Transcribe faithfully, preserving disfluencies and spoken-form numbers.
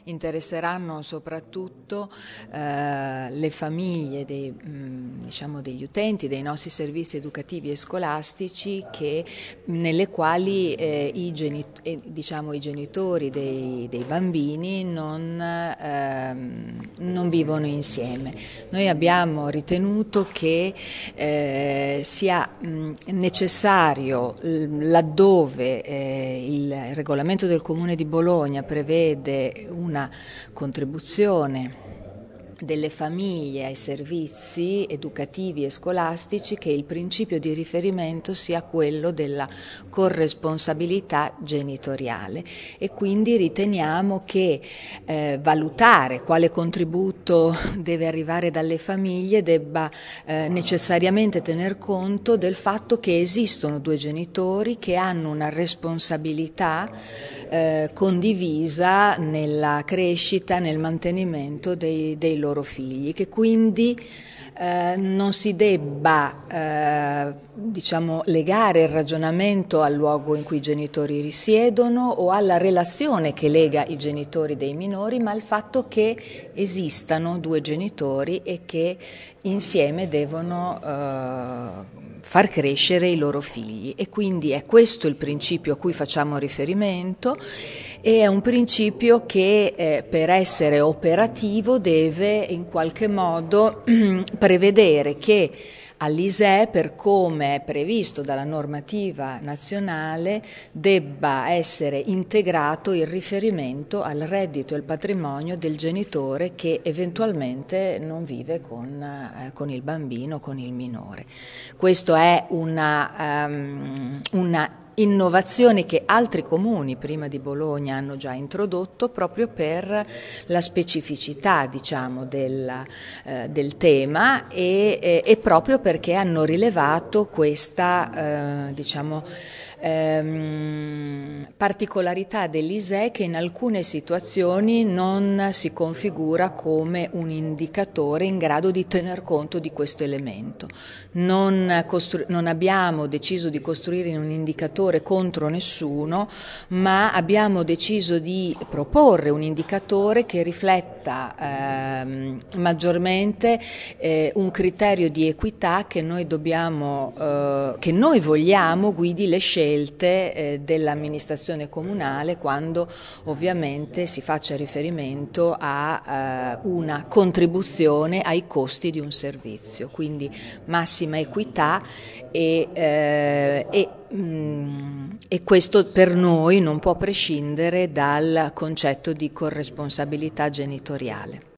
interesseranno soprattutto eh, le famiglie dei, mh, diciamo degli utenti dei nostri servizi educativi e scolastici che, nelle quali eh, i, genit- eh, diciamo, i genitori dei, dei bambini non, ehm, non vivono insieme. Noi abbiamo ritenuto che eh, sia mh, necessario, laddove eh, il regolamento del Comune di Bologna prevede una contribuzione delle famiglie ai servizi educativi e scolastici, che il principio di riferimento sia quello della corresponsabilità genitoriale, e quindi riteniamo che eh, valutare quale contributo deve arrivare dalle famiglie debba eh, necessariamente tener conto del fatto che esistono due genitori che hanno una responsabilità eh, condivisa nella crescita, nel mantenimento dei, dei loro figli, che quindi eh, non si debba eh, diciamo, legare il ragionamento al luogo in cui i genitori risiedono o alla relazione che lega i genitori dei minori, ma al fatto che esistano due genitori e che insieme devono eh, far crescere i loro figli. E quindi è questo il principio a cui facciamo riferimento, e è un principio che eh, per essere operativo deve in qualche modo prevedere che all'I S E E, per come è previsto dalla normativa nazionale, debba essere integrato il riferimento al reddito e al patrimonio del genitore che eventualmente non vive con, eh, con il bambino, con il minore. Questo è una, um, una innovazione che altri comuni prima di Bologna hanno già introdotto, proprio per la specificità, diciamo, del, eh, del tema e, e, e proprio perché hanno rilevato questa eh, diciamo, ehm, particolarità dell'I S E E, che in alcune situazioni non si configura come un indicatore in grado di tener conto di questo elemento. Non, costru- non abbiamo deciso di costruire un indicatore contro nessuno, ma abbiamo deciso di proporre un indicatore che rifletta ehm, maggiormente eh, un criterio di equità che noi dobbiamo, eh, che noi vogliamo guidi le scelte eh, dell'amministrazione comunale, quando ovviamente si faccia riferimento a eh, una contribuzione ai costi di un servizio, quindi massima equità e, eh, e E questo per noi non può prescindere dal concetto di corresponsabilità genitoriale.